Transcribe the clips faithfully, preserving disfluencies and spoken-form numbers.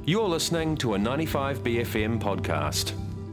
You're listening to a ninety-five B F M podcast.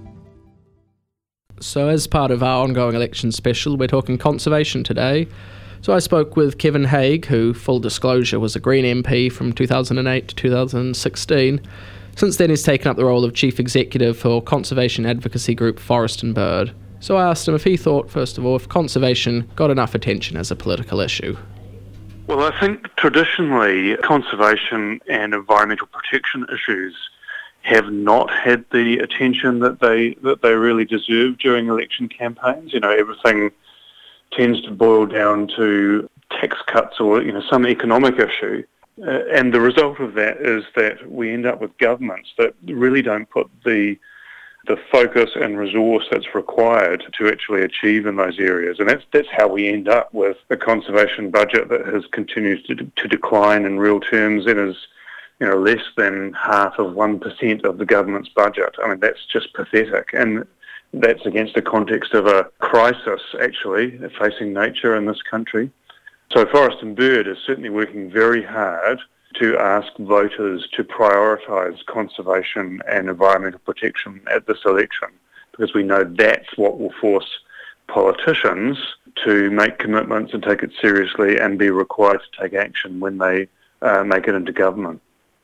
So as part of our ongoing election special, we're talking conservation today. So I spoke with Kevin Haigh, who, full disclosure, was a Green M P from two thousand eight to two thousand sixteen. Since then, he's taken up the role of Chief Executive for conservation advocacy group Forest and Bird. So I asked him if he thought, first of all, if conservation got enough attention as a political issue. Well, I think traditionally conservation and environmental protection issues have not had the attention that they that they really deserve during election campaigns. You know, everything tends to boil down to tax cuts or, you know, some economic issue. Uh, and the result of that is that we end up with governments that really don't put the the focus and resource that's required to actually achieve in those areas. And that's that's how we end up with a conservation budget that has continued to, to decline in real terms and is, you know, less than half of one percent of the government's budget. I mean, that's just pathetic. And that's against the context of a crisis, actually, facing nature in this country. So Forest and Bird is certainly working very hard to ask voters to prioritise conservation and environmental protection at this election, because we know that's what will force politicians to make commitments and take it seriously and be required to take action when they uh, make it into government.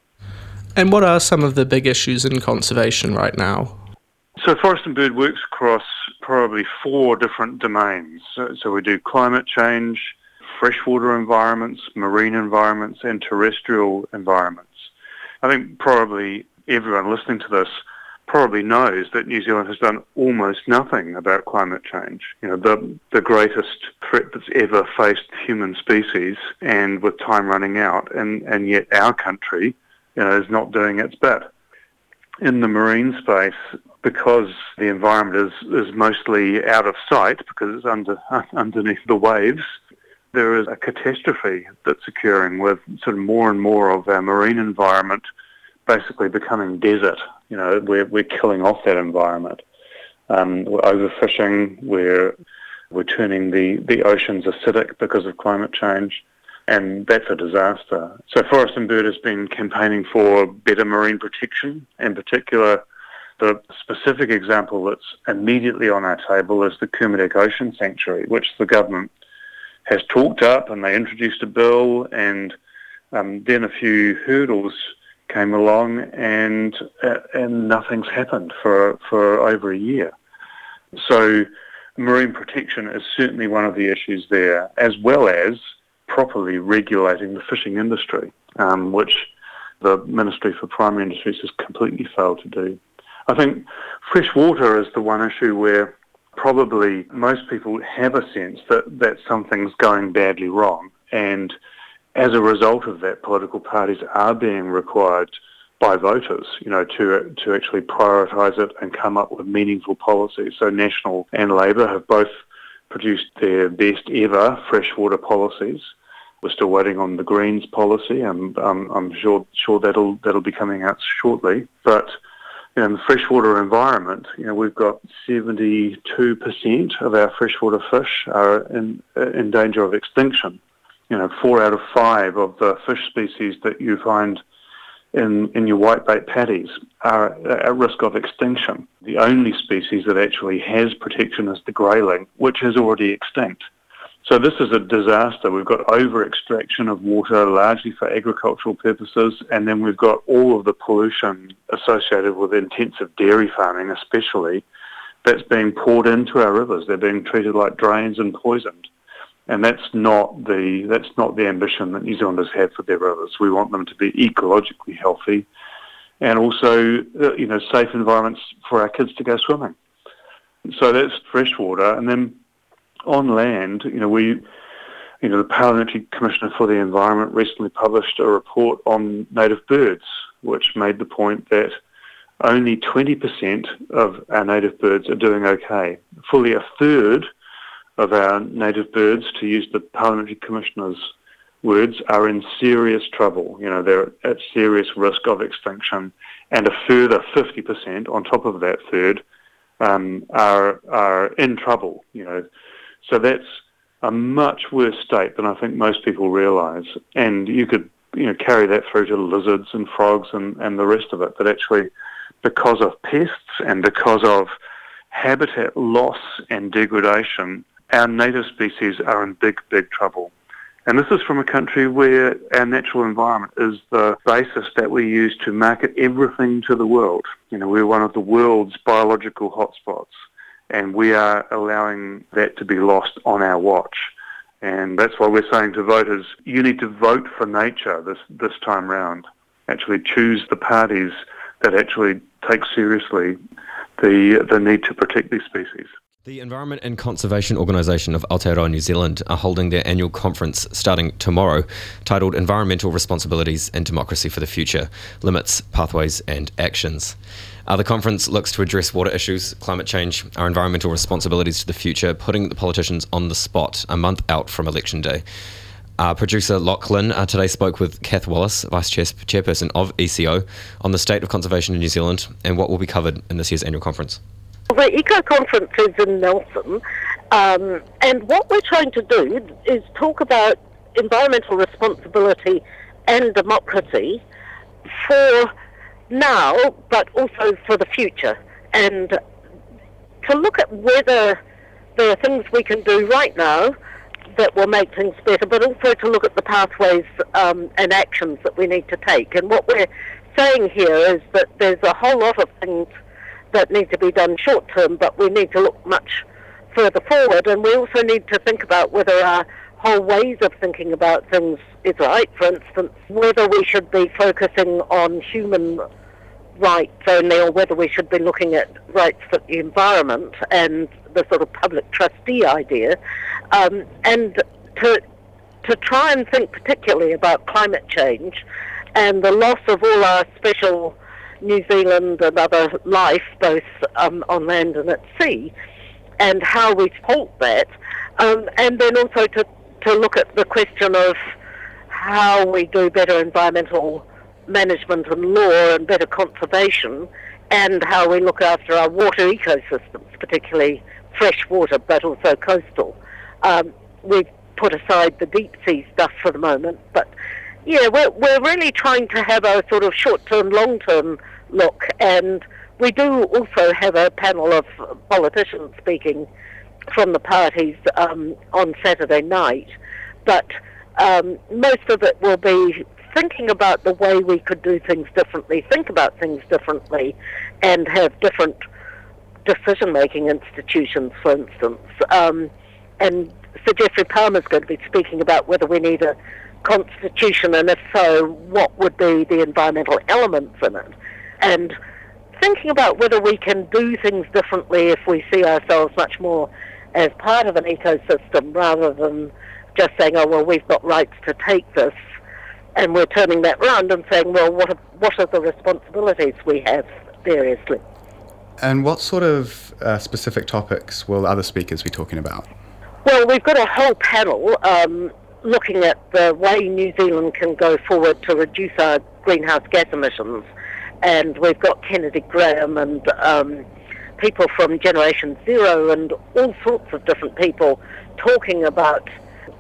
And what are some of the big issues in conservation right now? So Forest and Bird works across probably four different domains. So, so we do climate change, freshwater environments, marine environments, and terrestrial environments. I think probably everyone listening to this probably knows that New Zealand has done almost nothing about climate change. You know, the the greatest threat that's ever faced human species, and with time running out, and, and yet our country, you know, is not doing its bit. In the marine space, because the environment is, is mostly out of sight, because it's under underneath the waves, there is a catastrophe that's occurring with sort of more and more of our marine environment basically becoming desert. You know, we're we're killing off that environment. Um, we're overfishing. We're we're turning the, the oceans acidic because of climate change, and that's a disaster. So Forest and Bird has been campaigning for better marine protection. In particular, the specific example that's immediately on our table is the Kermadec Ocean Sanctuary, which the government has talked up, and they introduced a bill, and um, then a few hurdles came along, and uh, and nothing's happened for for over a year. So marine protection is certainly one of the issues there, as well as properly regulating the fishing industry, um, which the Ministry for Primary Industries has completely failed to do. I think freshwater is the one issue where probably most people have a sense that, that something's going badly wrong, and as a result of that, political parties are being required by voters, you know, to to actually prioritise it and come up with meaningful policies. So National and Labour have both produced their best ever freshwater policies. We're still waiting on the Greens policy, and um, I'm sure sure that'll that'll be coming out shortly, but in the freshwater environment, you know, we've got seventy-two percent of our freshwater fish are in, in danger of extinction. You know, four out of five of the fish species that you find in, in your whitebait paddies are at risk of extinction. The only species that actually has protection is the grayling, which is already extinct. So this is a disaster. We've got over-extraction of water, largely for agricultural purposes, and then we've got all of the pollution associated with intensive dairy farming, especially, that's being poured into our rivers. They're being treated like drains and poisoned. And that's not the that's not the ambition that New Zealanders have for their rivers. We want them to be ecologically healthy, and also, you know, safe environments for our kids to go swimming. So that's freshwater, and then on land, you know, we, you know, the Parliamentary Commissioner for the Environment recently published a report on native birds, which made the point that only twenty percent of our native birds are doing okay. Fully a third of our native birds, to use the Parliamentary Commissioner's words, are in serious trouble. You know, they're at serious risk of extinction, and a further fifty percent on top of that third um, are are in trouble. You know, so that's a much worse state than I think most people realise. And you could you know, carry that through to lizards and frogs and, and the rest of it. But actually, because of pests and because of habitat loss and degradation, our native species are in big, big trouble. And this is from a country where our natural environment is the basis that we use to market everything to the world. You know, we're one of the world's biological hotspots, and we are allowing that to be lost on our watch. And that's why we're saying to voters, you need to vote for nature this, this time round. Actually choose the parties that actually take seriously the the need to protect these species. The Environment and Conservation Organisation of Aotearoa New Zealand are holding their annual conference starting tomorrow, titled Environmental Responsibilities and Democracy for the Future, Limits, Pathways and Actions. Uh, the conference looks to address water issues, climate change, our environmental responsibilities to the future, putting the politicians on the spot a month out from election day. Uh, producer Lachlan uh, today spoke with Kath Wallace, Vice Chair- Chairperson of E C O, on the state of conservation in New Zealand and what will be covered in this year's annual conference. The Eco Conference is in Nelson, um, and what we're trying to do is talk about environmental responsibility and democracy for now, but also for the future, and to look at whether there are things we can do right now that will make things better, but also to look at the pathways um, and actions that we need to take. And what we're saying here is that there's a whole lot of things that need to be done short term, but we need to look much further forward, and we also need to think about whether our whole ways of thinking about things is right. For instance, whether we should be focusing on human rights only, or whether we should be looking at rights for the environment and the sort of public trustee idea, um, and to to try and think particularly about climate change and the loss of all our special New Zealand and other life, both um, on land and at sea, and how we halt that, um, and then also to, to look at the question of how we do better environmental management and law and better conservation, and how we look after our water ecosystems, particularly fresh water, but also coastal. Um, we've put aside the deep sea stuff for the moment, but yeah, we're, we're really trying to have a sort of short-term, long-term look, and we do also have a panel of politicians speaking from the parties um, on Saturday night, but um, most of it will be thinking about the way we could do things differently, think about things differently, and have different decision-making institutions, for instance. Um, and Sir Geoffrey Palmer's going to be speaking about whether we need a constitution, and if so, what would be the environmental elements in it, and thinking about whether we can do things differently if we see ourselves much more as part of an ecosystem rather than just saying, oh, well, we've got rights to take this, and we're turning that round and saying, well, what are, what are the responsibilities we have variously. And what sort of uh, specific topics will other speakers be talking about? Well, we've got a whole panel um, looking at the way New Zealand can go forward to reduce our greenhouse gas emissions. And we've got Kennedy Graham and um, people from Generation Zero and all sorts of different people talking about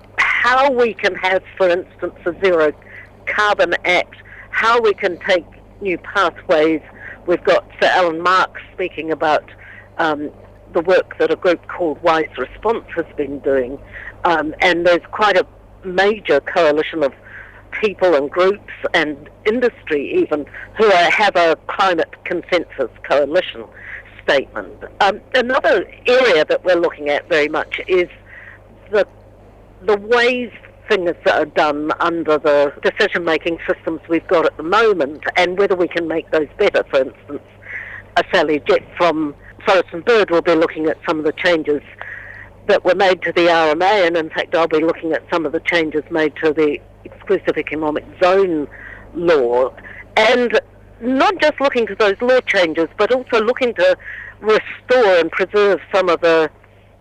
how we can have, for instance, a Zero Carbon Act, how we can take new pathways. We've got Sir Alan Marks speaking about um, the work that a group called Wise Response has been doing. Um, and there's quite a major coalition of people and groups and industry even who are, have a climate consensus coalition statement. Um, another area that we're looking at very much is the the ways things are done under the decision-making systems we've got at the moment, and whether we can make those better. For instance, Sally Jett from Forest and Bird will be looking at some of the changes that were made to the R M A, and in fact I'll be looking at some of the changes made to the exclusive economic zone law, and not just looking to those law changes, but also looking to restore and preserve some of the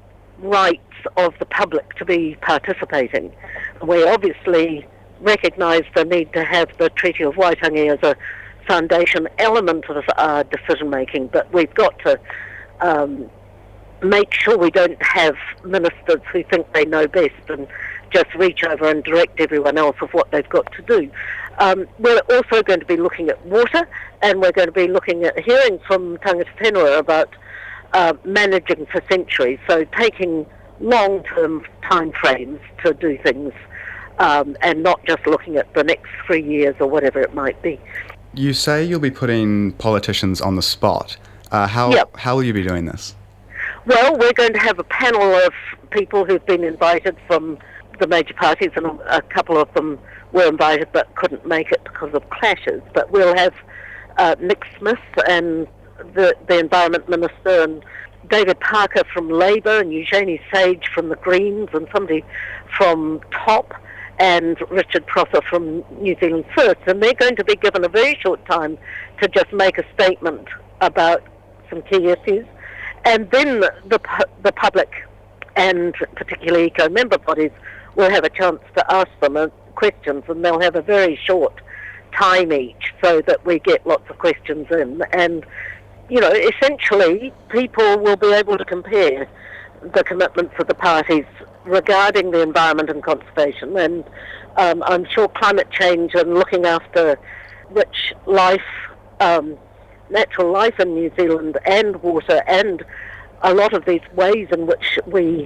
rights of the public to be participating. We obviously recognise the need to have the Treaty of Waitangi as a foundation element of our decision making, but we've got to um, make sure we don't have ministers who think they know best and just reach over and direct everyone else of what they've got to do. Um, we're also going to be looking at water, and we're going to be looking at hearing from tangata whenua about uh, managing for centuries, so taking long-term time frames to do things um, and not just looking at the next three years or whatever it might be. You say you'll be putting politicians on the spot. Uh, how, Yep. how will you be doing this? Well, we're going to have a panel of people who've been invited from the major parties, and a couple of them were invited but couldn't make it because of clashes. But we'll have uh, Nick Smith and the, the Environment Minister, and David Parker from Labour, and Eugenie Sage from the Greens, and somebody from TOP, and Richard Prosser from New Zealand First. And they're going to be given a very short time to just make a statement about some key issues. And then the, the public, and particularly eco-member bodies, will have a chance to ask them questions, and they'll have a very short time each so that we get lots of questions in. And, you know, essentially people will be able to compare the commitments of the parties regarding the environment and conservation. And um, I'm sure climate change and looking after rich life, um, natural life in New Zealand, and water, and a lot of these ways in which we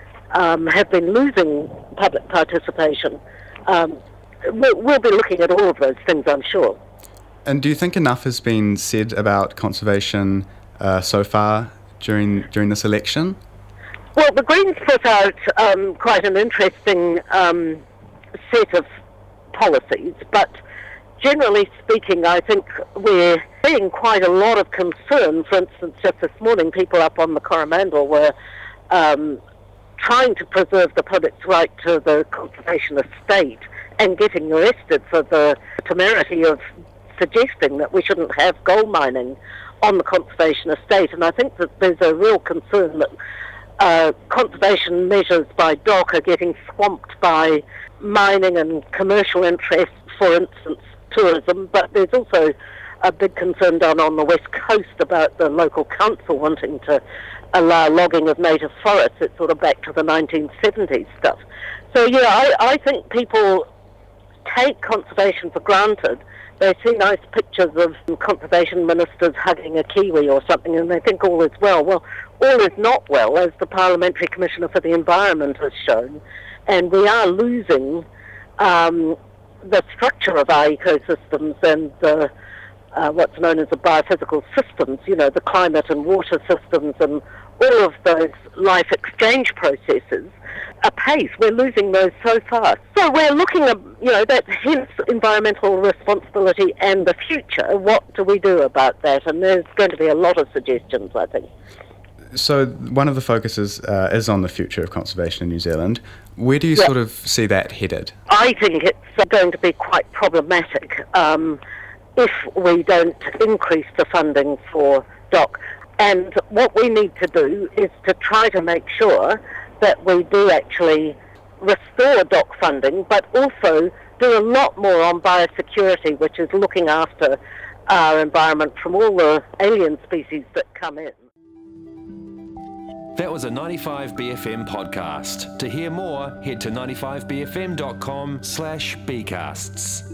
um, have been losing public participation, um, we'll, we'll be looking at all of those things, I'm sure. And do you think enough has been said about conservation uh, so far during during this election? Well, the Greens put out um, quite an interesting um, set of policies, but generally speaking, I think we're seeing quite a lot of concern. For instance, just this morning, people up on the Coromandel were um, trying to preserve the public's right to the conservation estate and getting arrested for the temerity of suggesting that we shouldn't have gold mining on the conservation estate. And I think that there's a real concern that uh, conservation measures by D O C are getting swamped by mining and commercial interests, for instance, tourism, but there's also a big concern down on the west coast about the local council wanting to allow logging of native forests. It's sort of back to the nineteen seventies stuff. So yeah, I, I think people take conservation for granted. They see nice pictures of conservation ministers hugging a kiwi or something, and they think all is well. Well, all is not well, as the Parliamentary Commissioner for the Environment has shown, and we are losing um, the structure of our ecosystems and the, uh, what's known as the biophysical systems, you know, the climate and water systems and all of those life exchange processes apace. We're losing those so fast. So we're looking at, you know, that hence environmental responsibility and the future. What do we do about that? And there's going to be a lot of suggestions, I think. So one of the focuses uh, is on the future of conservation in New Zealand. Where do you Yep. sort of see that headed? I think it's going to be quite problematic um, if we don't increase the funding for D O C. And what we need to do is to try to make sure that we do actually restore D O C funding, but also do a lot more on biosecurity, which is looking after our environment from all the alien species that come in. That was a ninety-five B F M podcast. To hear more, head to ninety-five b f m dot com slash bcasts.